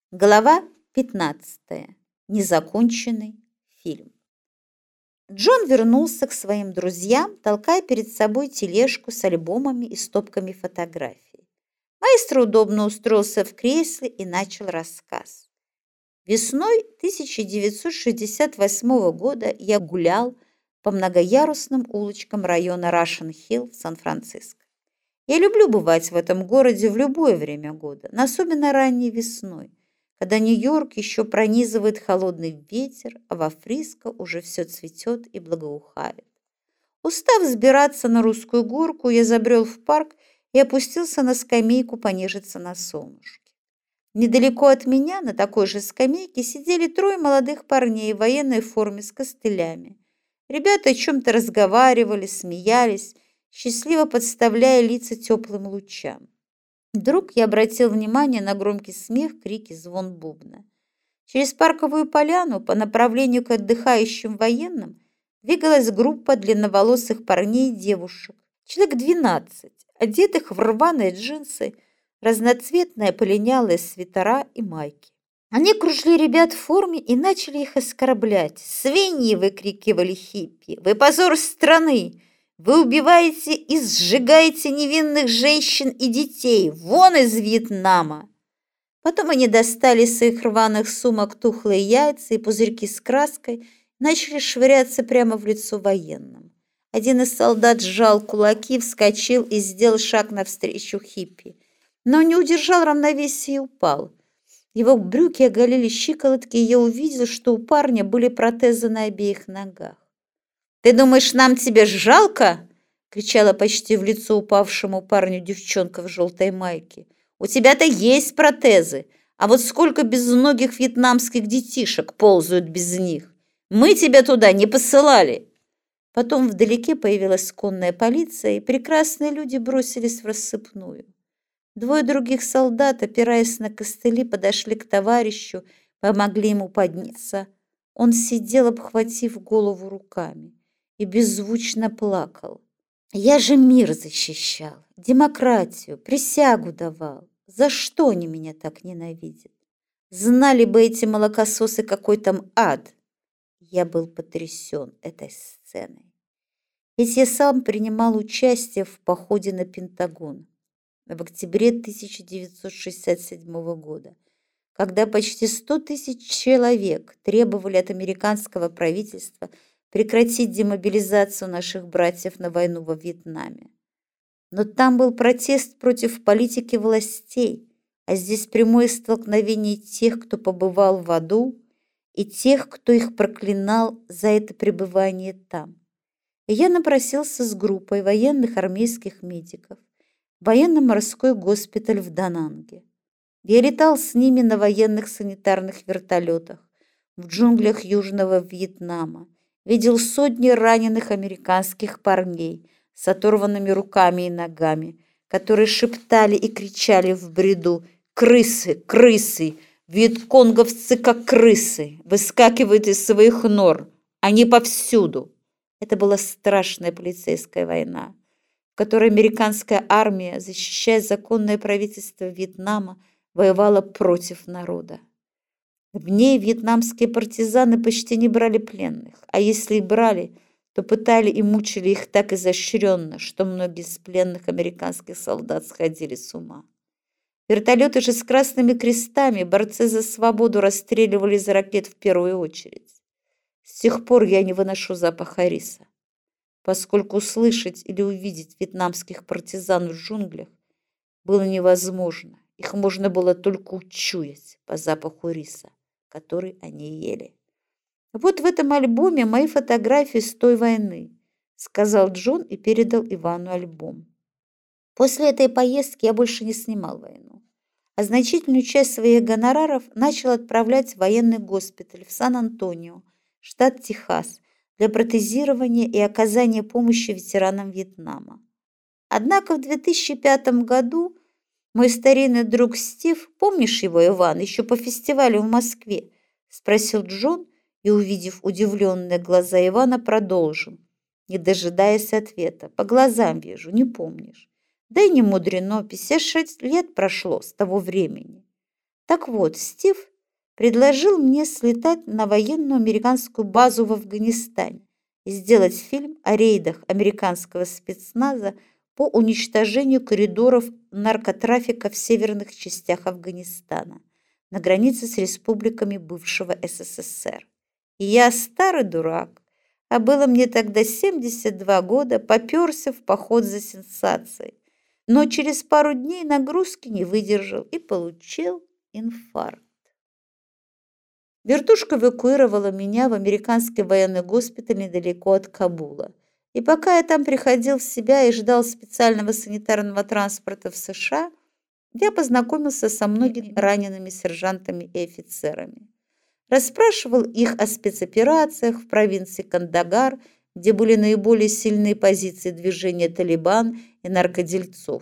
Глава 15. Незаконченный фильм. Джон вернулся к своим друзьям, толкая перед собой тележку с альбомами и стопками фотографий. Маэстро удобно устроился в кресле и начал рассказ. Весной 1968 года я гулял по многоярусным улочкам района Рашен-Хилл в Сан-Франциско. Я люблю бывать в этом городе в любое время года, но особенно ранней весной, когда Нью-Йорк еще пронизывает холодный ветер, а во Фриско уже все цветет и благоухает. Устав взбираться на Русскую горку, я забрел в парк и опустился на скамейку понежиться на солнышке. Недалеко от меня, на такой же скамейке, сидели трое молодых парней в военной форме с костылями. Ребята о чем-то разговаривали, смеялись, счастливо подставляя лица теплым лучам. Вдруг я обратил внимание на громкий смех, крики, звон бубна. Через парковую поляну по направлению к отдыхающим военным двигалась группа длинноволосых парней и девушек, человек 12, одетых в рваные джинсы, разноцветные полинялые свитера и майки. Они окружили ребят в форме и начали их оскорблять. «Свиньи!» – выкрикивали хиппи. «Вы позор страны! Вы убиваете и сжигаете невинных женщин и детей! Вон из Вьетнама!» Потом они достали из своих рваных сумок тухлые яйца и пузырьки с краской и начали швыряться прямо в лицо военным. Один из солдат сжал кулаки, вскочил и сделал шаг навстречу хиппи, но не удержал равновесия и упал. Его брюки оголили щиколотки, и я увидел, что у парня были протезы на обеих ногах. «Ты думаешь, нам тебя жалко?» – кричала почти в лицо упавшему парню девчонка в желтой майке. «У тебя-то есть протезы, а вот сколько безногих вьетнамских детишек ползают без них. Мы тебя туда не посылали!» Потом вдалеке появилась конная полиция, и прекрасные люди бросились в рассыпную. Двое других солдат, опираясь на костыли, подошли к товарищу, помогли ему подняться. Он сидел, обхватив голову руками, и беззвучно плакал. «Я же мир защищал, демократию, присягу давал. За что они меня так ненавидят? Знали бы эти молокососы, какой там ад!» Я был потрясен этой сценой. Ведь я сам принимал участие в походе на Пентагон в октябре 1967 года, когда почти 100 тысяч человек требовали от американского правительства прекратить демобилизацию наших братьев на войну во Вьетнаме. Но там был протест против политики властей, а здесь прямое столкновение тех, кто побывал в аду, и тех, кто их проклинал за это пребывание там. И я напросился с группой военных армейских медиков в военно-морской госпиталь в Дананге. Я летал с ними на военных санитарных вертолетах в джунглях Южного Вьетнама, видел сотни раненых американских парней с оторванными руками и ногами, которые шептали и кричали в бреду: «Крысы! Крысы! Вьетконговцы как крысы! Выскакивают из своих нор! Они повсюду!» Это была страшная полицейская война, в которой американская армия, защищая законное правительство Вьетнама, воевала против народа. В ней вьетнамские партизаны почти не брали пленных, а если и брали, то пытали и мучили их так изощренно, что многие из пленных американских солдат сходили с ума. Вертолеты же с красными крестами борцы за свободу расстреливали из ракет в первую очередь. С тех пор я не выношу запаха риса, поскольку услышать или увидеть вьетнамских партизан в джунглях было невозможно. Их можно было только учуять по запаху риса, который они ели. «Вот в этом альбоме мои фотографии с той войны», сказал Джон и передал Ивану альбом. После этой поездки я больше не снимал войну, а значительную часть своих гонораров начал отправлять в военный госпиталь в Сан-Антонио, штат Техас, для протезирования и оказания помощи ветеранам Вьетнама. Однако в 2005 году мой старинный друг Стив, помнишь его, Иван, еще по фестивалю в Москве, спросил Джон и, увидев удивленные глаза Ивана, продолжил, не дожидаясь ответа. По глазам вижу, не помнишь. Да и не мудрено, 56 лет прошло с того времени. Так вот, Стив предложил мне слетать на военную американскую базу в Афганистане и сделать фильм о рейдах американского спецназа по уничтожению коридоров наркотрафика в северных частях Афганистана на границе с республиками бывшего СССР. И я, старый дурак, а было мне тогда 72 года, попёрся в поход за сенсацией, но через пару дней нагрузки не выдержал и получил инфаркт. Вертушка эвакуировала меня в американский военный госпиталь недалеко от Кабула. И пока я там приходил в себя и ждал специального санитарного транспорта в США, я познакомился со многими ранеными сержантами и офицерами. Расспрашивал их о спецоперациях в провинции Кандагар, где были наиболее сильные позиции движения «Талибан» и наркодельцов.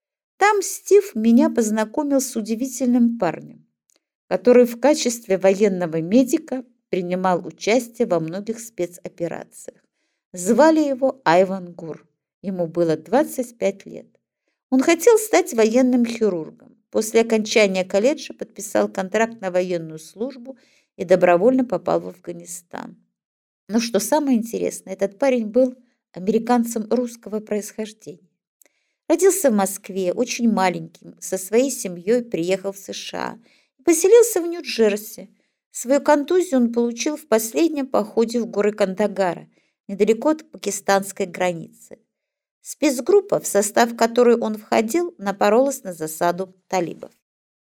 Там Стив меня познакомил с удивительным парнем, который в качестве военного медика принимал участие во многих спецоперациях. Звали его Айван Гур. Ему было 25 лет. Он хотел стать военным хирургом. После окончания колледжа подписал контракт на военную службу и добровольно попал в Афганистан. Но что самое интересное, этот парень был американцем русского происхождения. Родился в Москве, очень маленьким, со своей семьей приехал в США и поселился в Нью-Джерси. Свою контузию он получил в последнем походе в горы Кандагара, недалеко от пакистанской границы. Спецгруппа, в состав которой он входил, напоролась на засаду талибов.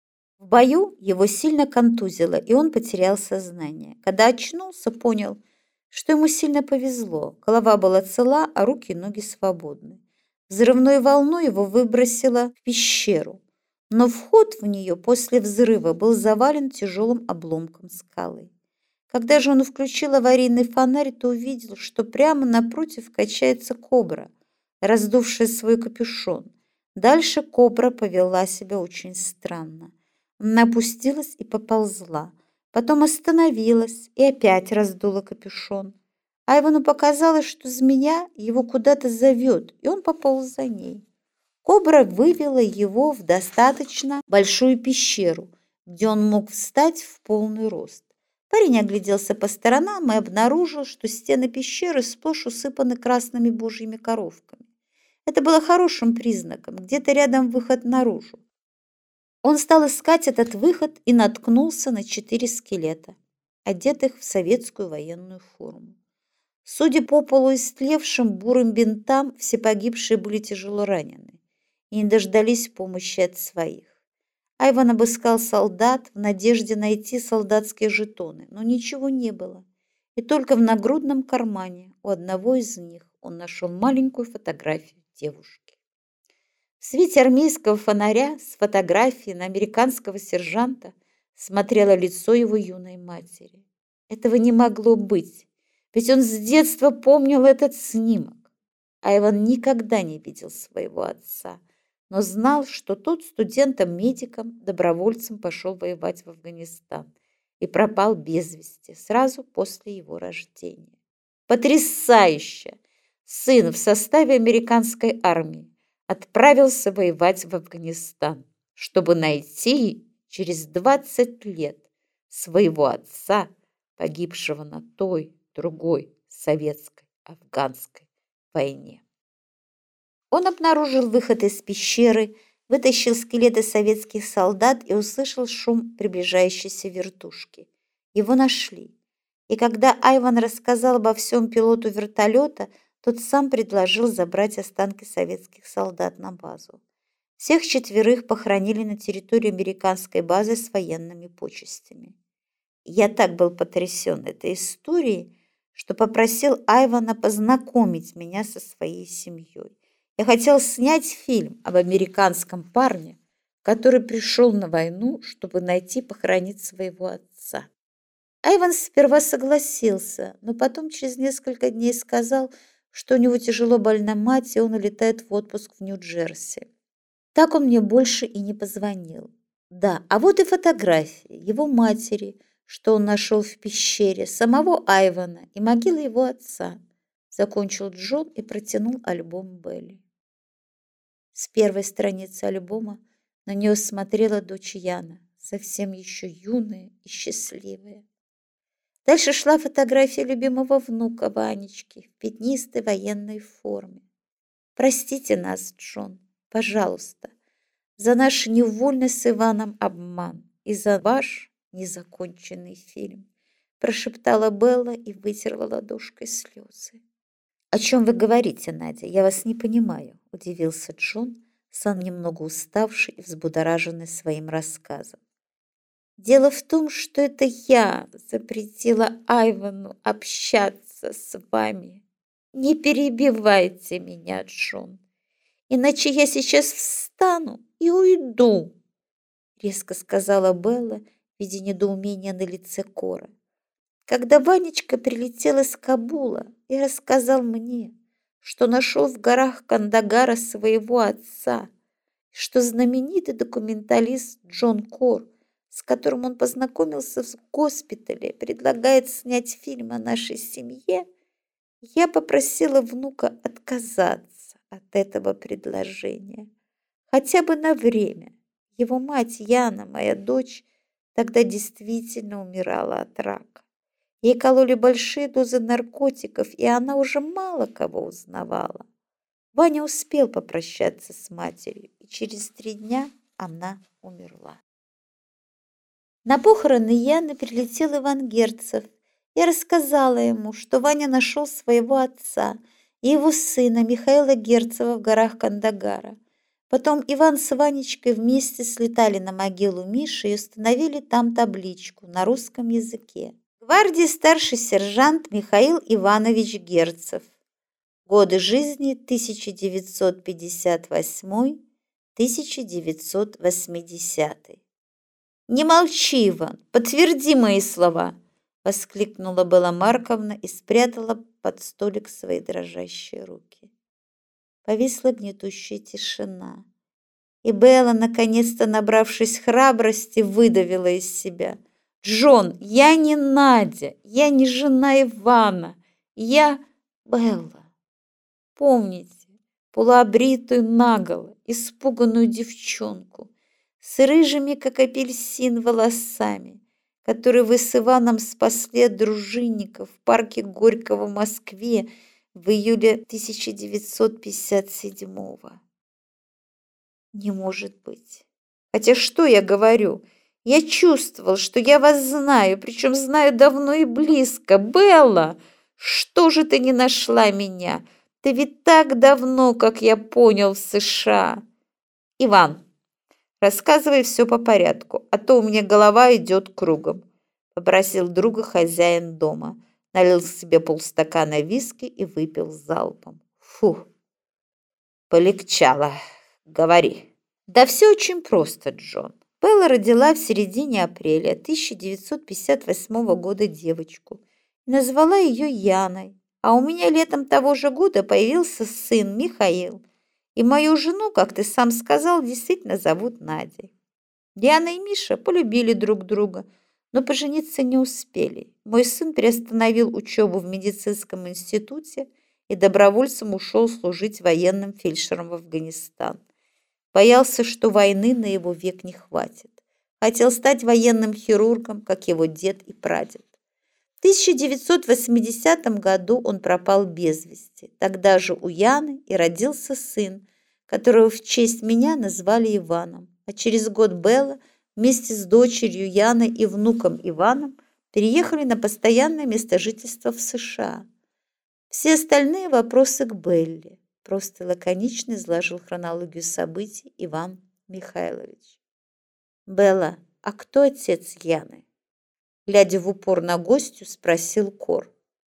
В бою его сильно контузило, и он потерял сознание. Когда очнулся, понял, что ему сильно повезло. Голова была цела, а руки и ноги свободны. Взрывной волной его выбросило в пещеру, но вход в нее после взрыва был завален тяжелым обломком скалы. Когда же он включил аварийный фонарь, то увидел, что прямо напротив качается кобра, раздувшая свой капюшон. Дальше кобра повела себя очень странно. Она опустилась и поползла, потом остановилась и опять раздула капюшон. Айвану показалось, что змея его куда-то зовет, и он пополз за ней. Кобра вывела его в достаточно большую пещеру, где он мог встать в полный рост. Парень огляделся по сторонам и обнаружил, что стены пещеры сплошь усыпаны красными божьими коровками. Это было хорошим признаком, где-то рядом выход наружу. Он стал искать этот выход и наткнулся на 4 скелета, одетых в советскую военную форму. Судя по полуистлевшим бурым бинтам, все погибшие были тяжело ранены и не дождались помощи от своих. Айван обыскал солдат в надежде найти солдатские жетоны, но ничего не было. И только в нагрудном кармане у одного из них он нашел маленькую фотографию девушки. В свете армейского фонаря с фотографией на американского сержанта смотрело лицо его юной матери. Этого не могло быть. Ведь он с детства помнил этот снимок. Айван никогда не видел своего отца, но знал, что тот студентом-медиком, добровольцем пошел воевать в Афганистан и пропал без вести сразу после его рождения. Потрясающе! Сын в составе американской армии отправился воевать в Афганистан, чтобы найти через 20 лет своего отца, погибшего на той, другой советской, афганской войне. Он обнаружил выход из пещеры, вытащил скелеты советских солдат и услышал шум приближающейся вертушки. Его нашли. И когда Айван рассказал обо всем пилоту вертолета, тот сам предложил забрать останки советских солдат на базу. Всех 4 похоронили на территории американской базы с военными почестями. Я так был потрясен этой историей, что попросил Айвана познакомить меня со своей семьей. Я хотел снять фильм об американском парне, который пришел на войну, чтобы найти похоронить своего отца. Айван сперва согласился, но потом через несколько дней сказал, что у него тяжело больна мать, и он улетает в отпуск в Нью-Джерси. Так он мне больше и не позвонил. Да, а вот и фотографии его матери, что он нашел в пещере, самого Айвана и могилы его отца. Закончил Джон и протянул альбом Белли. С первой страницы альбома на нее смотрела дочь Яна, совсем еще юная и счастливая. Дальше шла фотография любимого внука Ванечки в пятнистой военной форме. «Простите нас, Джон, пожалуйста, за наш невольный с Иваном обман и за ваш незаконченный фильм», прошептала Белла и вытерла ладошкой слезы. «О чем вы говорите, Надя? Я вас не понимаю», – удивился Джон, сам немного уставший и взбудораженный своим рассказом. «Дело в том, что это я запретила Айвану общаться с вами. Не перебивайте меня, Джон, иначе я сейчас встану и уйду», – резко сказала Белла, видя недоумение на лице Кора. «Когда Ванечка прилетел из Кабула и рассказал мне, что нашел в горах Кандагара своего отца, что знаменитый документалист Джон Кор, с которым он познакомился в госпитале, предлагает снять фильм о нашей семье, я попросила внука отказаться от этого предложения, хотя бы на время. Его мать Яна, моя дочь, тогда действительно умирала от рака. Ей кололи большие дозы наркотиков, и она уже мало кого узнавала. Ваня успел попрощаться с матерью, и через 3 дня она умерла. На похороны Яны прилетел Иван Герцев. Я рассказала ему, что Ваня нашел своего отца и его сына Михаила Герцева в горах Кандагара. Потом Иван с Ванечкой вместе слетали на могилу Миши и установили там табличку на русском языке. Гвардии старший сержант Михаил Иванович Герцев. Годы жизни 1958-1980. «Не молчи, Иван, подтверди мои слова!» – воскликнула Белла Марковна и спрятала под столик свои дрожащие руки. Повисла гнетущая тишина, и Белла, наконец-то набравшись храбрости, выдавила из себя: «Джон, я не Надя, я не жена Ивана, я Белла. Помните полуобритую наголо, испуганную девчонку с рыжими, как апельсин, волосами, которую вы с Иваном спасли от дружинников в парке Горького в Москве в июле 1957-го? Не может быть. Хотя что я говорю? Я чувствовал, что я вас знаю, причем знаю давно и близко. Белла, что же ты не нашла меня? Ты ведь так давно, как я понял, в США. Иван, рассказывай все по порядку, а то у меня голова идет кругом», – попросил друга хозяин дома, налил себе полстакана виски и выпил залпом. «Фу, полегчало. Говори». «Да все очень просто, Джон. Белла родила в середине апреля 1958 года девочку и назвала ее Яной, а у меня летом того же года появился сын Михаил, и мою жену, как ты сам сказал, действительно зовут Надей. Яна и Миша полюбили друг друга, но пожениться не успели. Мой сын приостановил учебу в медицинском институте и добровольцем ушел служить военным фельдшером в Афганистан. Боялся, что войны на его век не хватит. Хотел стать военным хирургом, как его дед и прадед. В 1980 году он пропал без вести. Тогда же у Яны и родился сын, которого в честь меня назвали Иваном. А через год Белла вместе с дочерью Яной и внуком Иваном переехали на постоянное место жительства в США. Все остальные вопросы к Белле. Просто лаконично изложил хронологию событий Иван Михайлович. «Белла, а кто отец Яны?» Глядя в упор на гостью, спросил Кор.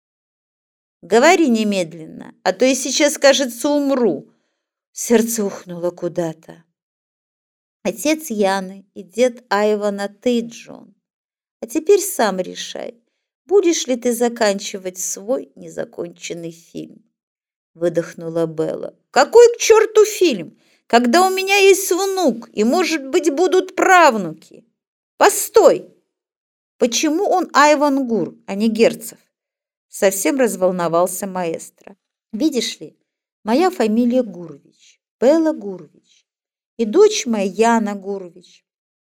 «Говори немедленно, а то я сейчас, кажется, умру». Сердце ухнуло куда-то. «Отец Яны и дед Айвана ты, Джон. А теперь сам решай, будешь ли ты заканчивать свой незаконченный фильм?» Выдохнула Белла. «Какой к черту фильм, когда у меня есть внук и, может быть, будут правнуки? Постой! Почему он Айван Гур, а не Герцев?» Совсем разволновался маэстро. «Видишь ли, моя фамилия Гурович, Белла Гурович, и дочь моя Яна Гурович.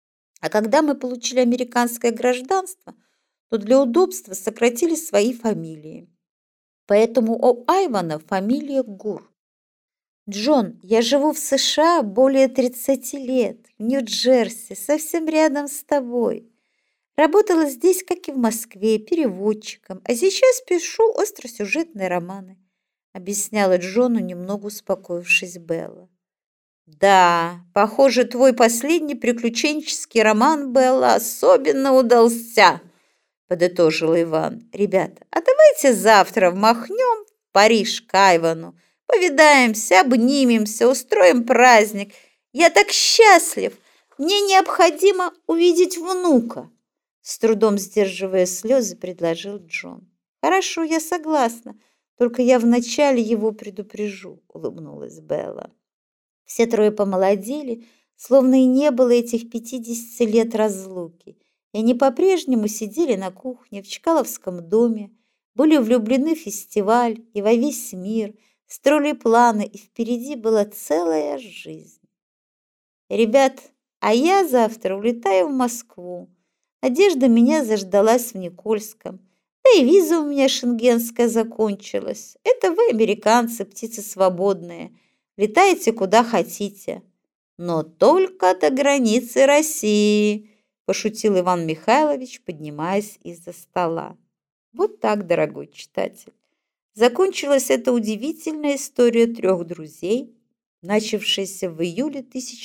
А когда мы получили американское гражданство, то для удобства сократили свои фамилии. Поэтому у Айвана фамилия Гур. Джон, я живу в США более 30 лет, в Нью-Джерси, совсем рядом с тобой. Работала здесь, как и в Москве, переводчиком, а сейчас пишу остросюжетные романы, объясняла Джону, немного успокоившись Белла. Да, похоже, твой последний приключенческий роман, Белла, особенно удался, подытожил Иван. Ребята, а давайте завтра махнем в Париж к Айвану, повидаемся, обнимемся, устроим праздник. Я так счастлив, мне необходимо увидеть внука. С трудом сдерживая слезы, предложил Джон. Хорошо, я согласна, только я вначале его предупрежу, улыбнулась Белла. Все трое помолодели, словно и не было этих 50 лет разлуки. И они по-прежнему сидели на кухне в Чкаловском доме, были влюблены в фестиваль и во весь мир, строили планы, и впереди была целая жизнь. Ребят, а я завтра улетаю в Москву. Надежда меня заждалась в Никольском. Да и виза у меня шенгенская закончилась. Это вы, американцы, птицы свободные. Летайте куда хотите. Но только до границы России, пошутил Иван Михайлович, поднимаясь из-за стола. Вот так, дорогой читатель. Закончилась эта удивительная история трех друзей, начавшаяся в июле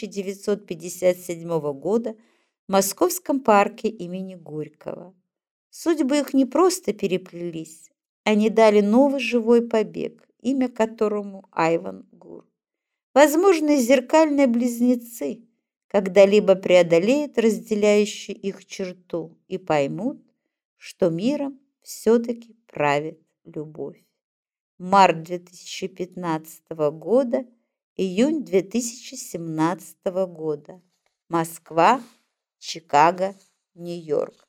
1957 года в Московском парке имени Горького. Судьбы их не просто переплелись, они дали новый живой побег, имя которому Айван Гур. Возможно, зеркальные близнецы когда-либо преодолеют разделяющую их черту и поймут, что миром все-таки правит любовь. Март 2015 года, июнь 2017 года. Москва, Чикаго, Нью-Йорк.